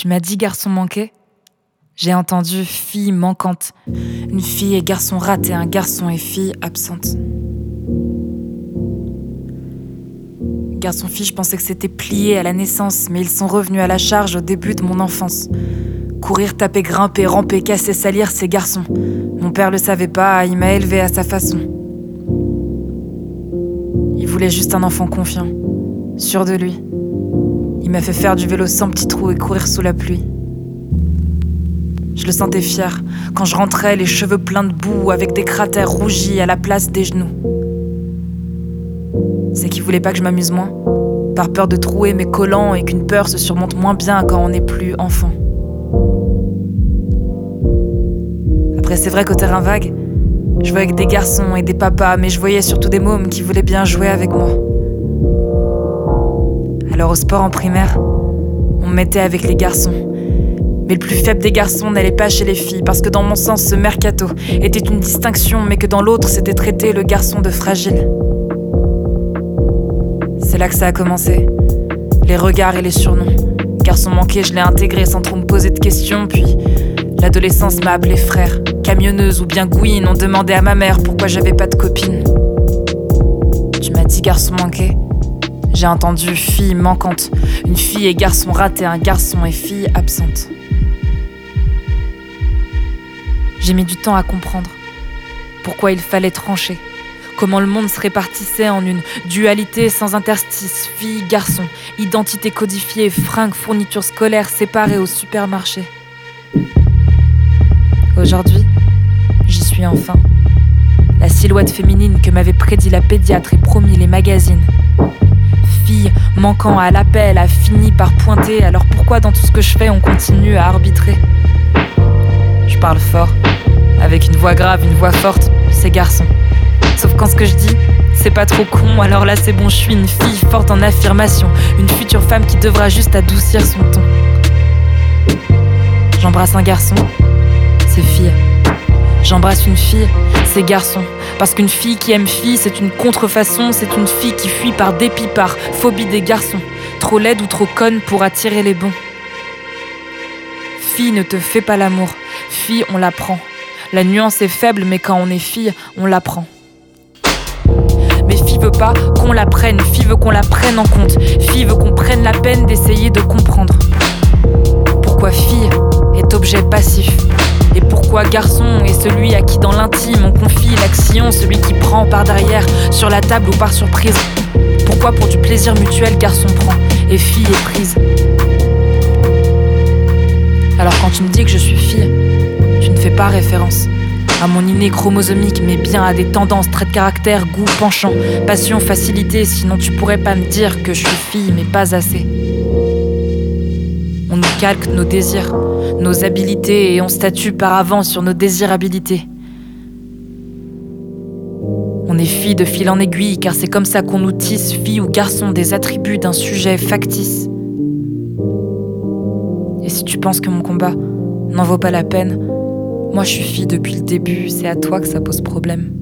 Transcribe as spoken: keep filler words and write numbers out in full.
Tu m'as dit garçon manqué ? J'ai entendu fille manquante. Une fille et garçon raté, un garçon et fille absente. Garçon-fille, je pensais que c'était plié à la naissance, mais ils sont revenus à la charge au début de mon enfance. Courir, taper, grimper, ramper, casser, salir, ces garçons. Mon père le savait pas, il m'a élevé à sa façon. Il voulait juste un enfant confiant, sûr de lui. Il m'a fait faire du vélo sans petit trou et courir sous la pluie. Je le sentais fier, quand je rentrais, les cheveux pleins de boue, avec des cratères rougis à la place des genoux. C'est qu'il voulait pas que je m'amuse moins, par peur de trouer mes collants et qu'une peur se surmonte moins bien quand on n'est plus enfant. Après, c'est vrai qu'au terrain vague, je voyais que des garçons et des papas, mais je voyais surtout des mômes qui voulaient bien jouer avec moi. Alors au sport en primaire, on me mettait avec les garçons. Mais le plus faible des garçons n'allait pas chez les filles, parce que dans mon sens, ce mercato était une distinction, mais que dans l'autre, c'était traité le garçon de fragile. C'est là que ça a commencé. Les regards et les surnoms. Garçon manqué, je l'ai intégré sans trop me poser de questions, puis l'adolescence m'a appelé frère. Camionneuse ou bien gouine, on demandait à ma mère pourquoi j'avais pas de copine. Tu m'as dit garçon manqué ? J'ai entendu fille manquante. Une fille et garçon raté, un garçon et fille absente. J'ai mis du temps à comprendre pourquoi il fallait trancher, comment le monde se répartissait en une dualité sans interstice, fille, garçon, identité codifiée, fringues, fournitures scolaires séparées au supermarché. Aujourd'hui, j'y suis enfin. La silhouette féminine que m'avait prédit la pédiatre et promis les magazines. Fille manquant à l'appel a fini par pointer, alors pourquoi dans tout ce que je fais on continue à arbitrer ? Je parle fort, avec une voix grave, une voix forte, c'est garçon. Sauf quand ce que je dis, c'est pas trop con, alors là c'est bon, je suis une fille forte en affirmation, une future femme qui devra juste adoucir son ton. J'embrasse un garçon, c'est fille. J'embrasse une fille, c'est garçon. Parce qu'une fille qui aime fille, c'est une contrefaçon, c'est une fille qui fuit par dépit, par phobie des garçons. Trop laide ou trop conne pour attirer les bons. Fille, ne te fais pas l'amour. Fille, on l'apprend. La nuance est faible, mais quand on est fille, on l'apprend. Mais fille veut pas qu'on la prenne, fille veut qu'on la prenne en compte. Fille veut qu'on prenne la peine d'essayer de comprendre. Pourquoi fille est objet passif ? Et pourquoi garçon est celui à qui dans l'intime on confie l'action, celui qui prend par derrière, sur la table ou par surprise ? Pourquoi pour du plaisir mutuel garçon prend et fille est prise ? Alors quand tu me dis que je suis fille, tu ne fais pas référence à mon inné chromosomique, mais bien à des tendances, traits de caractère, goût, penchant, passion, facilité, sinon tu pourrais pas me dire que je suis fille, mais pas assez. On nous calque nos désirs, nos habilités et on statue par avance sur nos désirabilités. On est fille de fil en aiguille car c'est comme ça qu'on nous tisse, fille ou garçon, des attributs d'un sujet factice. Et si tu penses que mon combat n'en vaut pas la peine, moi je suis fille depuis le début, c'est à toi que ça pose problème.